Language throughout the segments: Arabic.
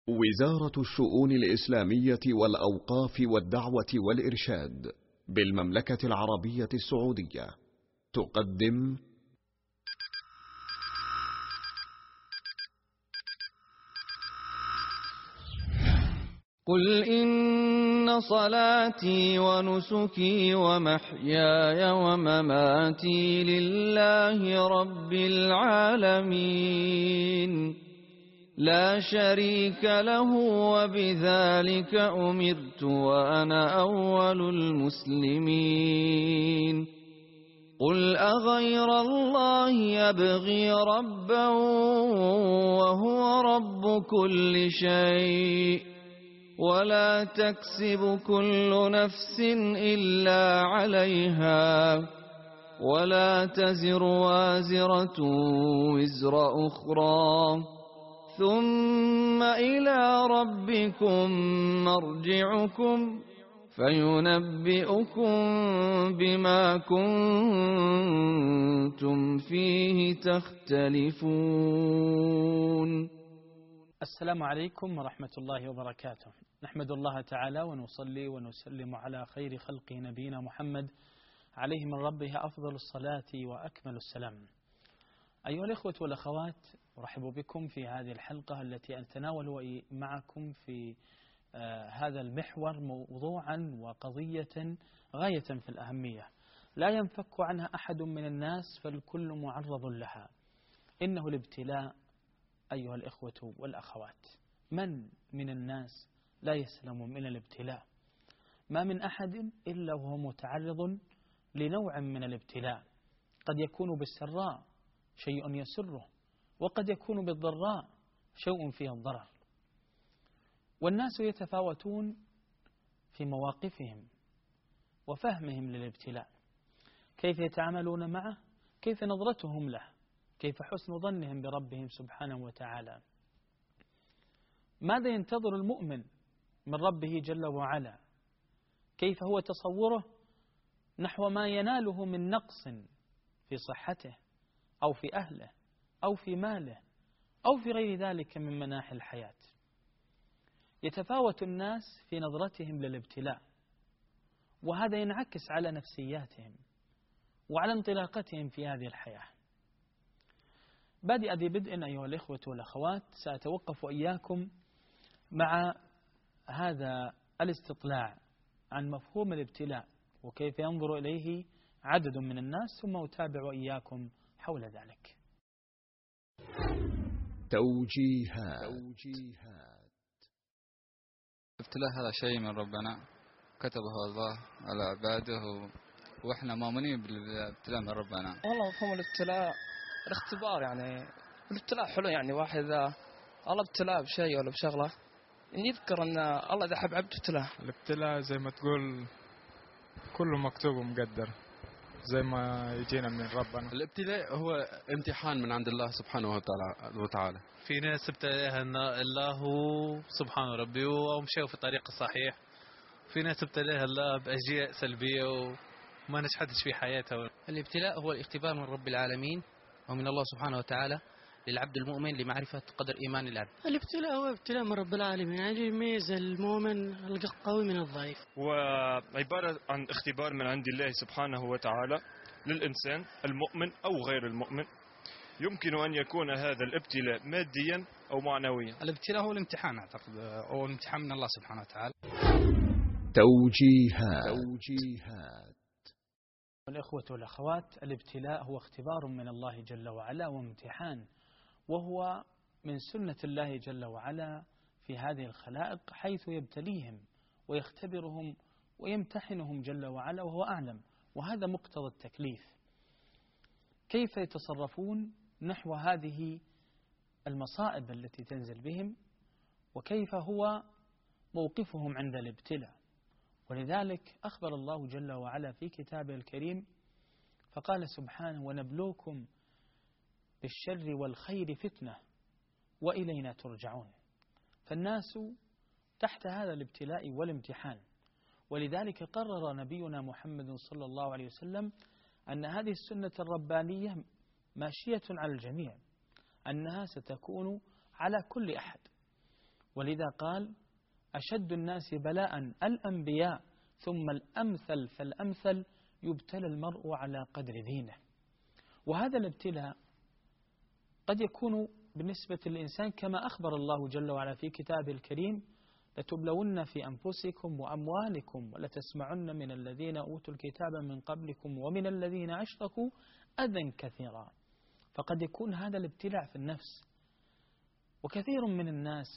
وزارة الشؤون الإسلامية والأوقاف والدعوة والإرشاد بالمملكة العربية السعودية تقدم قل إن صلاتي ونسكي ومحياي ومماتي لله رب العالمين لا شريك له وبذلك أمرت وأنا أول المسلمين قل أغير الله يبغي ربا وهو رب كل شيء ولا تكسب كل نفس إلا عليها ولا تزر وازرة وزر أخرى ثم إلى ربكم مرجعكم فينبئكم بما كنتم فيه تختلفون. السلام عليكم ورحمة الله وبركاته. نحمد الله تعالى ونصلي ونسلم على خير خلقه نبينا محمد عليه من ربه أفضل الصلاة وأكمل السلام. أيها الإخوة والأخوات، أرحب بكم في هذه الحلقة التي أتناول معكم في هذا المحور موضوعا وقضية غاية في الأهمية لا ينفك عنها أحد من الناس فالكل معرض لها. إنه الابتلاء أيها الإخوة والأخوات. من الناس لا يسلم من الابتلاء؟ ما من أحد إلا وهو متعرض لنوع من الابتلاء، قد يكون بالسراء شيء يسره وقد يكون بالضراء شيء فيه الضرر. والناس يتفاوتون في مواقفهم وفهمهم للابتلاء، كيف يتعاملون معه، كيف نظرتهم له، كيف حسن ظنهم بربهم سبحانه وتعالى، ماذا ينتظر المؤمن من ربه جل وعلا، كيف هو تصوره نحو ما يناله من نقص في صحته أو في أهله أو في ماله أو في غير ذلك من مناحي الحياة. يتفاوت الناس في نظرتهم للابتلاء، وهذا ينعكس على نفسياتهم وعلى انطلاقتهم في هذه الحياة. بادئ ذي بدء أيها الإخوة والأخوات، سأتوقف إياكم مع هذا الاستطلاع عن مفهوم الابتلاء وكيف ينظر إليه عدد من الناس، ثم أتابع إياكم حول ذلك. توجيهات. الابتلاء هذا شيء من ربنا كتبه الله على عباده، وإحنا مؤمنين بالابتلاء من ربنا. والله مفهوم الابتلاء الاختبار، يعني الابتلاء حلو، يعني واحد إذا الله ابتلاه بشيء ولا بشغلة يذكر أن الله إذا حب عبد ابتلاه. الابتلاء زي ما تقول كله مكتوب ومقدر زي ما يجينا من ربنا. الابتلاء هو امتحان من عند الله سبحانه وتعالى. في ناس ابتلاها الله سبحانه ربي ومشوا في الطريق الصحيح، في ناس ابتلاها الله بأشياء سلبية وما نجحتش في حياتها. الابتلاء هو الاختبار من رب العالمين ومن الله سبحانه وتعالى للعبد المؤمن لمعرفة قدر إيمان العبد. الابتلاء هو ابتلاء من رب العالمين، يعني يميز المؤمن القوي من الضعيف، وعبارة عن اختبار من عند الله سبحانه وتعالى للإنسان المؤمن أو غير المؤمن. يمكن أن يكون هذا الابتلاء ماديا أو معنويا. الابتلاء هو الامتحان، أعتقد هو الامتحان من الله سبحانه وتعالى. توجيهات. الإخوة والأخوات، الابتلاء هو اختبار من الله جل وعلا وامتحان، وهو من سنة الله جل وعلا في هذه الخلائق، حيث يبتليهم ويختبرهم ويمتحنهم جل وعلا وهو أعلم، وهذا مقتضى التكليف. كيف يتصرفون نحو هذه المصائب التي تنزل بهم، وكيف هو موقفهم عند الابتلاء. ولذلك أخبر الله جل وعلا في كتابه الكريم فقال سبحانه: ونبلوكم بالشر والخير فتنة وإلينا ترجعون. فالناس تحت هذا الابتلاء والامتحان، ولذلك قرر نبينا محمد صلى الله عليه وسلم أن هذه السنة الربانية ماشية على الجميع، أنها ستكون على كل أحد. ولذا قال أشد الناس بلاء الأنبياء ثم الأمثل فالأمثل يبتلى المرء على قدر دينه. وهذا الابتلاء قد يكون بالنسبة للإنسان كما أخبر الله جل وعلا في كتابه الكريم لتبلون في أنفسكم وأموالكم ولتسمعن من الذين أوتوا الكتاب من قبلكم ومن الذين أشركوا أذى كثيرا. فقد يكون هذا الابتلاء في النفس. وكثير من الناس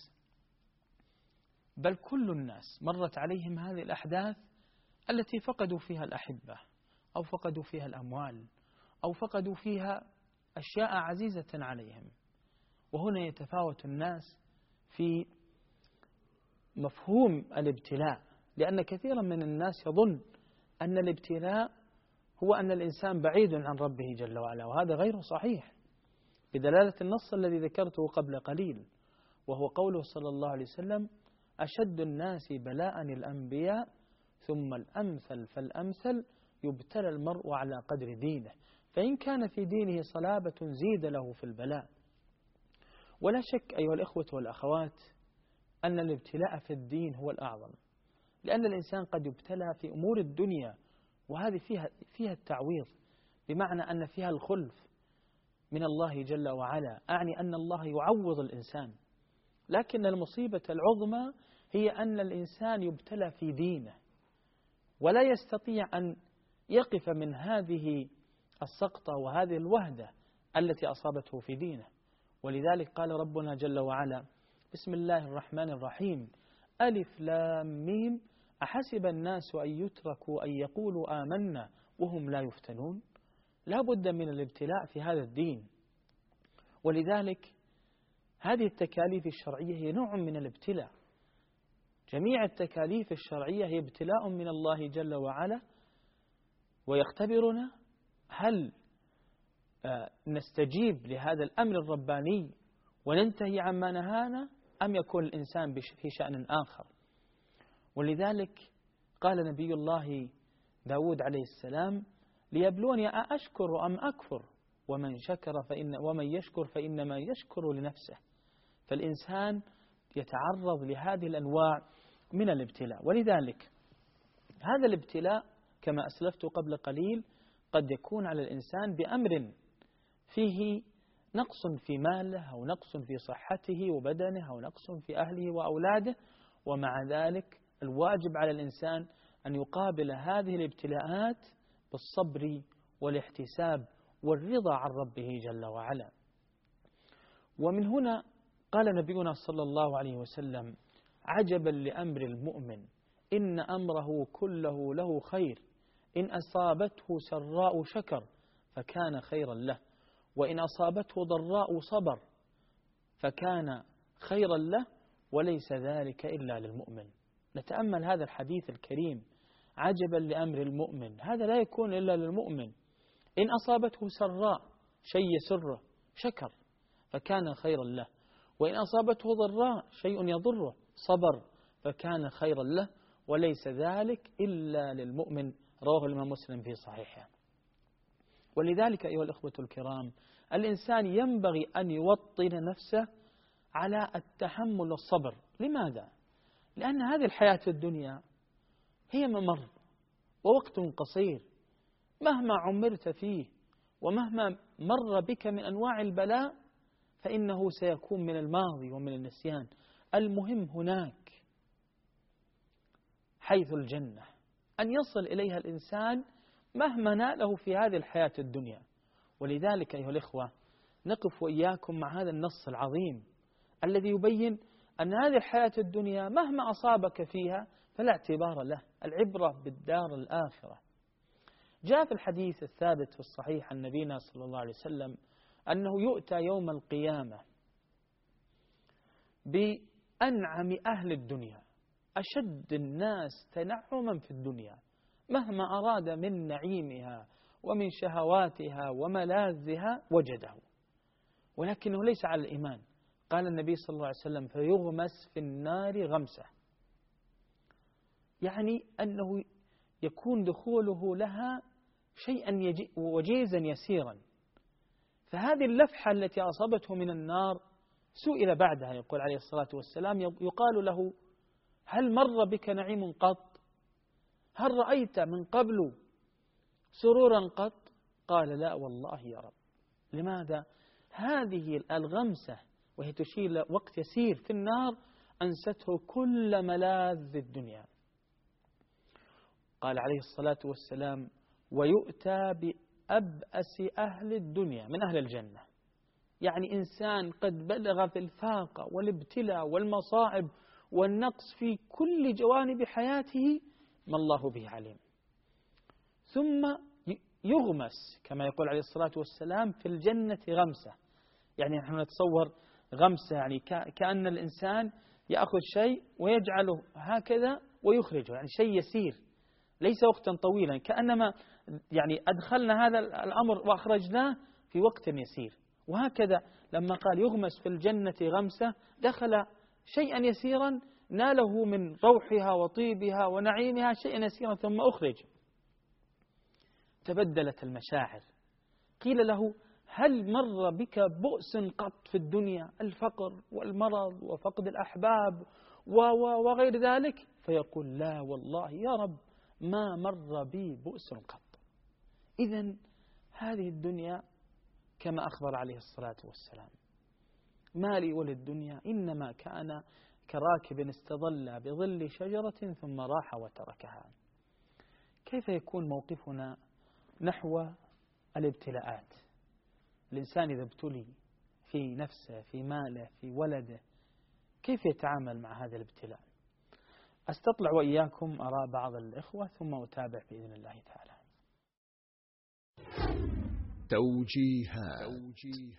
بل كل الناس مرت عليهم هذه الأحداث التي فقدوا فيها الأحبة أو فقدوا فيها الأموال أو فقدوا فيها أشياء عزيزة عليهم. وهنا يتفاوت الناس في مفهوم الابتلاء، لأن كثيرا من الناس يظن أن الابتلاء هو أن الإنسان بعيد عن ربه جل وعلا، وهذا غير صحيح بدلالة النص الذي ذكرته قبل قليل، وهو قوله صلى الله عليه وسلم أشد الناس بلاء الأنبياء ثم الأمثل فالأمثل يبتلى المرء على قدر دينه، فإن كان في دينه صلابة زيد له في البلاء. ولا شك أيها الإخوة والأخوات أن الابتلاء في الدين هو الأعظم، لأن الإنسان قد يبتلى في أمور الدنيا وهذه فيها التعويض، بمعنى أن فيها الخلف من الله جل وعلا، أعني أن الله يعوض الإنسان. لكن المصيبة العظمى هي أن الإنسان يبتلى في دينه ولا يستطيع أن يقف من هذه السقطة وهذه الوهدة التي أصابته في دينه. ولذلك قال ربنا جل وعلا بسم الله الرحمن الرحيم ألف لام ميم أحسب الناس أن يتركوا أن يقولوا آمنا وهم لا يفتنون. لا بد من الابتلاء في هذا الدين، ولذلك هذه التكاليف الشرعية هي نوع من الابتلاء. جميع التكاليف الشرعية هي ابتلاء من الله جل وعلا، ويختبرنا هل نستجيب لهذا الأمر الرباني وننتهي عما نهانا أم يكون الإنسان في شأن آخر. ولذلك قال نبي الله داود عليه السلام ليبلوني أأشكر أم أكفر ومن يشكر فإنما يشكر لنفسه. فالإنسان يتعرض لهذه الأنواع من الابتلاء، ولذلك هذا الابتلاء كما أسلفت قبل قليل قد يكون على الإنسان بأمر فيه نقص في ماله أو نقص في صحته وبدنه أو نقص في أهله وأولاده، ومع ذلك الواجب على الإنسان أن يقابل هذه الابتلاءات بالصبر والاحتساب والرضا عن ربه جل وعلا. ومن هنا قال نبينا صلى الله عليه وسلم عجبا لأمر المؤمن إن أمره كله له خير إن أصابته سراء شكر فكان خيرا له وإن أصابته ضراء صبر فكان خيرا له وليس ذلك إلا للمؤمن. نتأمل هذا الحديث الكريم عجبا لأمر المؤمن، هذا لا يكون إلا للمؤمن. إن أصابته سراء شيء يسره شكر فكان خيرا له، وإن أصابته ضراء شيء يضره صبر فكان خيرا له وليس ذلك إلا للمؤمن. رواه الإمام مسلم في صحيحه. ولذلك أيها الأخوة الكرام الإنسان ينبغي أن يوطن نفسه على التحمل والصبر. لماذا؟ لأن هذه الحياة الدنيا هي ممر ووقت قصير، مهما عمرت فيه ومهما مر بك من أنواع البلاء فإنه سيكون من الماضي ومن النسيان. المهم هناك حيث الجنة أن يصل إليها الإنسان مهما ناله في هذه الحياة الدنيا. ولذلك أيها الإخوة نقف وإياكم مع هذا النص العظيم الذي يبين أن هذه الحياة الدنيا مهما أصابك فيها فلا اعتبار له، العبرة بالدار الآخرة. جاء في الحديث الثابت في الصحيح عن نبينا صلى الله عليه وسلم أنه يؤتى يوم القيامة بأنعم أهل الدنيا أشد الناس تنعما في الدنيا، مهما أراد من نعيمها ومن شهواتها وملاذها وجده، ولكنه ليس على الإيمان. قال النبي صلى الله عليه وسلم فيغمس في النار غمسة، يعني أنه يكون دخوله لها شيئا وجيزا يسيرا. فهذه اللفحة التي أصابته من النار سئل بعدها يقول عليه الصلاة والسلام يقال له هل مر بك نعيم قط؟ هل رأيت من قبل سرورا قط؟ قال لا والله يا رب. لماذا؟ هذه الغمسة وهي تشير وقت يسير في النار أنسته كل ملاذ الدنيا. قال عليه الصلاة والسلام ويؤتى بأبأس أهل الدنيا من أهل الجنة، يعني إنسان قد بلغ في الفاقة والابتلاء والمصاعب والنقص في كل جوانب حياته ما الله به عليم، ثم يغمس كما يقول عليه الصلاة والسلام في الجنة غمسة. يعني نحن نتصور غمسة يعني كأن الإنسان يأخذ شيء ويجعله هكذا ويخرجه، يعني شيء يسير ليس وقتا طويلا، كأنما يعني أدخلنا هذا الأمر وأخرجناه في وقت يسير. وهكذا لما قال يغمس في الجنة غمسة دخل شيئا يسيرا ناله من روحها وطيبها ونعيمها شيئا يسيرا ثم أخرج. تبدلت المشاعر. قيل له هل مر بك بؤس قط في الدنيا؟ الفقر والمرض وفقد الأحباب وغير ذلك؟ فيقول لا والله يا رب ما مر بي بؤس قط. إذن هذه الدنيا كما أخبر عليه الصلاة والسلام ما لي وللدنيا إنما كان كراكب استظل بظل شجرة ثم راح وتركها. كيف يكون موقفنا نحو الابتلاءات؟ الإنسان إذا ابتلي في نفسه في ماله في ولده كيف يتعامل مع هذا الابتلاء؟ أستطلع وإياكم آراء بعض الإخوة ثم أتابع بإذن الله تعالى. توجيهات.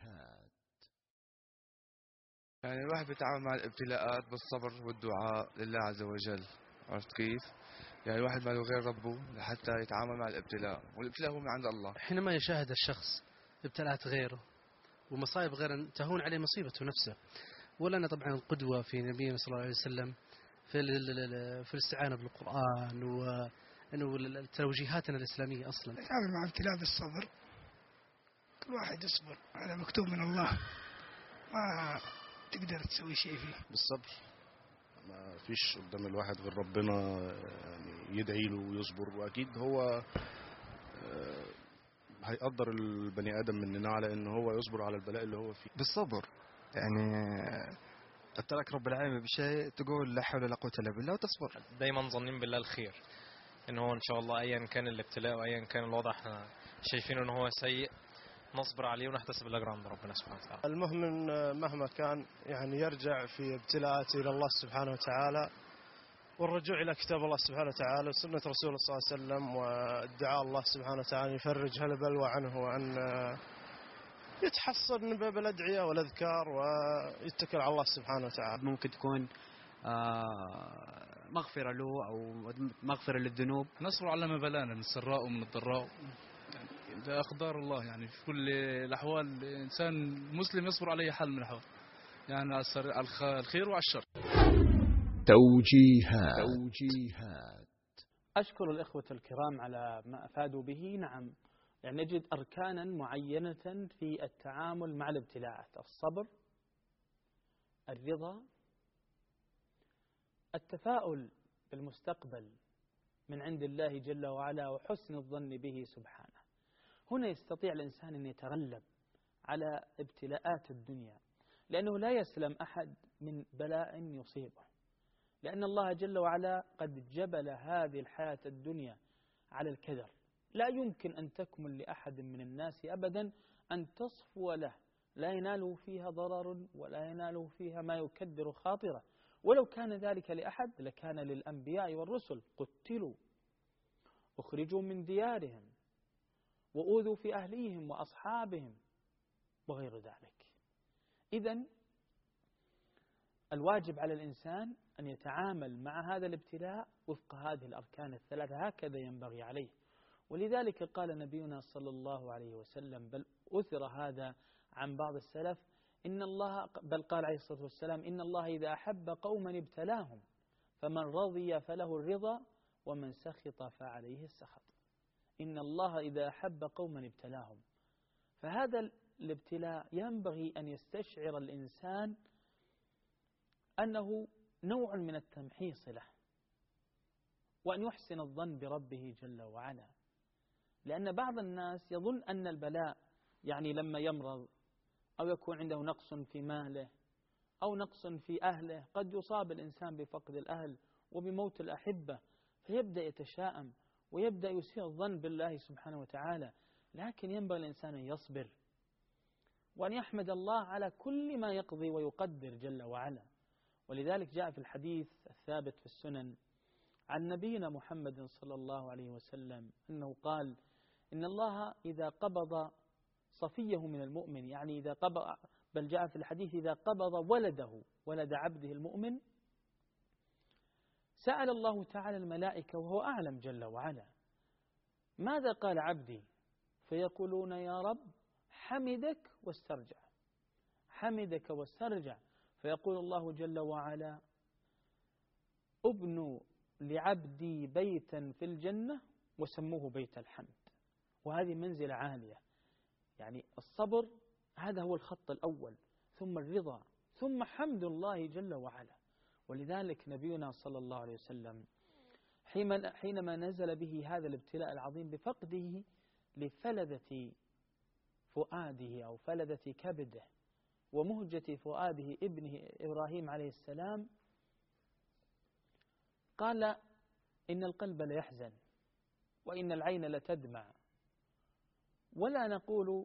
يعني الواحد بيتعامل مع الابتلاءات بالصبر والدعاء لله عز وجل. عرفت كيف؟ يعني الواحد ما له غير ربه لحتى يتعامل مع الابتلاء، والابتلاء هو من عند الله. حينما يشاهد الشخص ابتلاءات غيره ومصائب غيره تهون عليه مصيبته نفسه. ولنا طبعا قدوة في نبينا صلى الله عليه وسلم في الاستعانة بالقرآن وتوجيهاتنا الإسلامية أصلا. نتعامل مع ابتلاء بالصبر، كل واحد يصبر، هذا مكتوب من الله، ما تقدر تسوي شيء فيه. بالصبر، ما فيش قدام الواحد غير ربنا، يعني يدعي له ويصبر، واكيد هو هيقدر البني ادم مننا على ان هو يصبر على البلاء اللي هو فيه. بالصبر، يعني ابتلاك رب العالمين بشيء تقول لا حول ولا قوة الا بالله وتصبر. دايما ظنين بالله الخير، ان هو ان شاء الله ايا كان الابتلاء وايا كان الوضع احنا شايفينه ان هو سيء نصبر عليه ونحتسب الاجر عند ربنا سبحانه وتعالى. المؤمن مهما كان يعني يرجع في ابتلاءاته الى الله سبحانه وتعالى، والرجوع الى كتاب الله سبحانه وتعالى وسنة رسوله صلى الله عليه وسلم، والدعاء الله سبحانه وتعالى يفرج هالبلوى عنه، وأن يتحصن باب الأدعية والأذكار ويتكل على الله سبحانه وتعالى. ممكن تكون مغفرة له أو مغفرة للذنوب. نصبر على ما بلانا من السراء ومن الضراء، يعني ده أقدار الله، يعني في كل الأحوال الإنسان مسلم يصبر على أي حال من الأحوال، يعني على الخير وعلى الشر. توجيهات. أشكر الإخوة الكرام على ما أفادوا به. نعم، يعني نجد أركانا معينة في التعامل مع الابتلاءات: الصبر، الرضا، التفاؤل بالمستقبل من عند الله جل وعلا، وحسن الظن به سبحانه. هنا يستطيع الإنسان أن يتغلب على ابتلاءات الدنيا، لأنه لا يسلم أحد من بلاء يصيبه، لأن الله جل وعلا قد جبل هذه الحياة الدنيا على الكدر. لا يمكن أن تكمل لأحد من الناس أبدا أن تصفو له، لا يناله فيها ضرر ولا يناله فيها ما يكدر خاطره. ولو كان ذلك لأحد لكان للأنبياء والرسل، قتلوا، أخرجوا من ديارهم، وأوذوا في أهليهم وأصحابهم وغير ذلك. إذن الواجب على الإنسان أن يتعامل مع هذا الابتلاء وفق هذه الأركان الثلاثة، هكذا ينبغي عليه. ولذلك قال نبينا صلى الله عليه وسلم، بل أثر هذا عن بعض السلف، إن الله، بل قال عليه الصلاة والسلام: إن الله إذا أحب قوما ابتلاهم، فمن رضي فله الرضا ومن سخط فعليه السخط. إن الله إذا أحب قوما ابتلاهم. فهذا الابتلاء ينبغي أن يستشعر الإنسان أنه نوع من التمحيص له، وأن يحسن الظن بربه جل وعلا. لأن بعض الناس يظن أن البلاء يعني لما يمرض أو يكون عنده نقص في ماله أو نقص في أهله، قد يصاب الإنسان بفقد الأهل وبموت الأحبة، فيبدأ يتشاءم ويبدأ يسيء الظن بالله سبحانه وتعالى. لكن ينبغي الإنسان أن يصبر وأن يحمد الله على كل ما يقضي ويقدر جل وعلا. ولذلك جاء في الحديث الثابت في السنن عن نبينا محمد صلى الله عليه وسلم أنه قال إن الله إذا قبض صفيه من المؤمن، يعني إذا قبض، بل جاء في الحديث إذا قبض ولد عبده المؤمن، سأل الله تعالى الملائكة وهو أعلم جل وعلا ماذا قال عبدي؟ فيقولون يا رب حمدك واسترجع، حمدك واسترجع. فيقول الله جل وعلا ابنوا لعبدي بيتا في الجنة وسموه بيت الحمد. وهذه منزلة عالية، يعني الصبر هذا هو الخط الأول، ثم الرضا، ثم حمد الله جل وعلا. ولذلك نبينا صلى الله عليه وسلم حينما نزل به هذا الابتلاء العظيم بفقده لفلذة فؤاده أو فلذة كبده ومهجة فؤاده ابنه إبراهيم عليه السلام، قال إن القلب ليحزن وإن العين لتدمع ولا نقول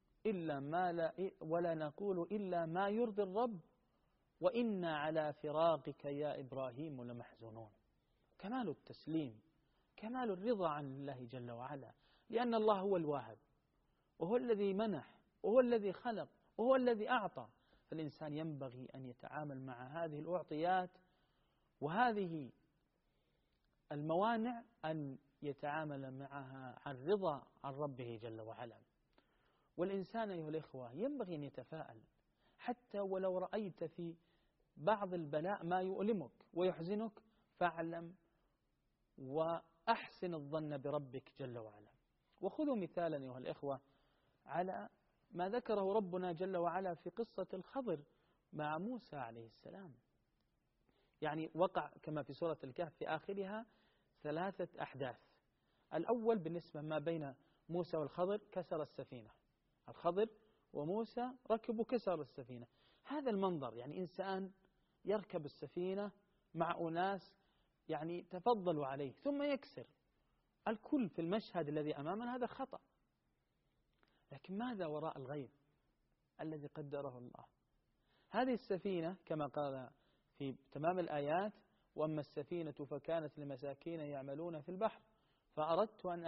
إلا ما يرضي الرب وإنا على فراقك يا إبراهيم لمحزونون. كمال التسليم، كمال الرضا عن الله جل وعلا، لأن الله هو الواهب وهو الذي منح وهو الذي خلق وهو الذي أعطى. فالإنسان ينبغي أن يتعامل مع هذه الأعطيات وهذه الموانع أن يتعامل معها عن رضا عن ربه جل وعلا. والإنسان أيها الإخوة ينبغي أن يتفاءل، حتى ولو رأيت في بعض البلاء ما يؤلمك ويحزنك فاعلم وأحسن الظن بربك جل وعلا. وخذوا مثالا أيها الإخوة على ما ذكره ربنا جل وعلا في قصة الخضر مع موسى عليه السلام. يعني وقع كما في سورة الكهف في آخرها 3 أحداث. الأول بالنسبة ما بين موسى والخضر كسر السفينة، الخضر وموسى ركبوا كسر السفينة. هذا المنظر، يعني إنسان يركب السفينة مع أناس يعني تفضلوا عليه ثم يكسر، الكل في المشهد الذي أمامنا هذا خطأ. لكن ماذا وراء الغيب الذي قدره الله؟ هذه السفينة كما قال في تمام الآيات وأما السفينة فكانت لمساكين يعملون في البحر فأردت أن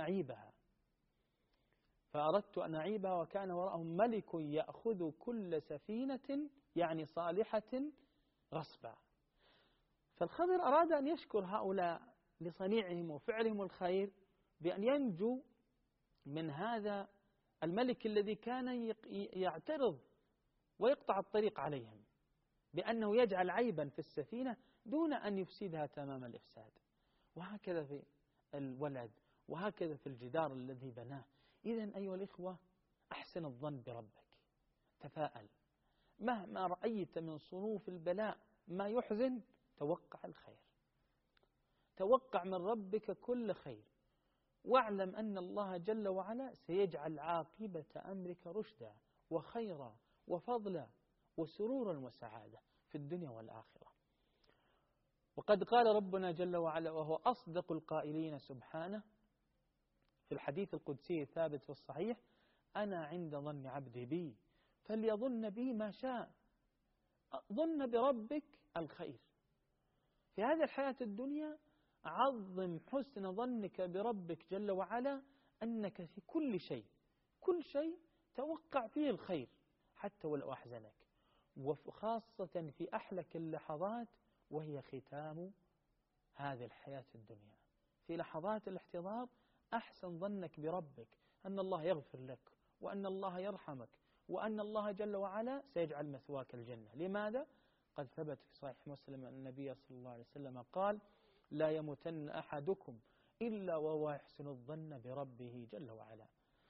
أعيبها وكان وراءهم ملك يأخذ كل سفينة يعني صالحة غصبا. فالخضر أراد أن يشكر هؤلاء لصنيعهم وفعلهم الخير بأن ينجوا من هذا الملك الذي كان يعترض ويقطع الطريق عليهم بأنه يجعل عيبا في السفينة دون أن يفسدها تمام الإفساد. وهكذا في الولد وهكذا في الجدار الذي بناه. إذن أيها الإخوة أحسن الظن بربك، تفاءل، مهما رأيت من صنوف البلاء ما يحزن توقع الخير، توقع من ربك كل خير، واعلم أن الله جل وعلا سيجعل عاقبة أمرك رشدا وخيرا وفضلا وسرورا وسعادة في الدنيا والآخرة. وقد قال ربنا جل وعلا وهو أصدق القائلين سبحانه في الحديث القدسي الثابت في الصحيح: أنا عند ظن عبدي بي فليظن بي ما شاء. ظن بربك الخير في هذه الحياة الدنيا، عظم حسن ظنك بربك جل وعلا أنك في كل شيء توقع فيه الخير حتى ولو أحزنك، وخاصة في أحلك اللحظات وهي ختام هذه الحياة الدنيا. في لحظات الاحتضار أحسن ظنك بربك أن الله يغفر لك وأن الله يرحمك وأن الله جل وعلا سيجعل مثواك الجنة. لماذا؟ قد ثبت في صحيح مسلم أن النبي صلى الله عليه وسلم قال: لا يموتن أحدكم إلا وهو يحسن الظن بربه جل وعلا.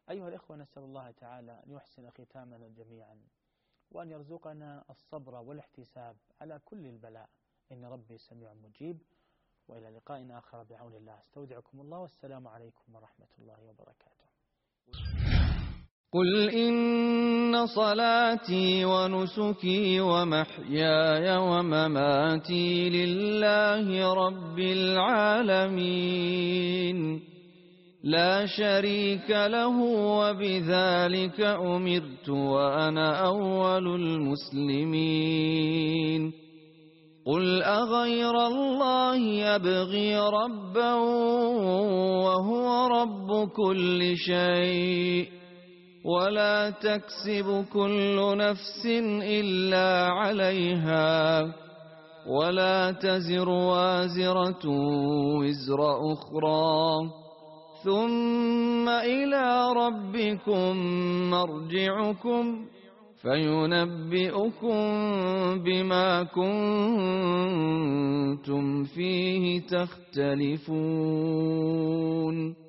أيها الإخوة، نسأل الله تعالى أن يحسن ختامنا جميعا، وأن يرزقنا الصبر والاحتساب على كل البلاء، إن ربي سميع مجيب. وإلى لقاء آخر بعون الله، استودعكم الله، والسلام عليكم ورحمة الله وبركاته. قل إن صلاتي ونسكي ومحياي ومماتي لله رب العالمين لا شريك له، وبذلك أمرت وأنا أول المسلمين. قل أغير الله يبغي ربا وهو رب كل شيء، ولا تكسب كل نفس إلا عليها، ولا تزر وازرة وزر أخرى، ثم إلى ربكم مرجعكم فينبئكم بما كنتم فيه تختلفون.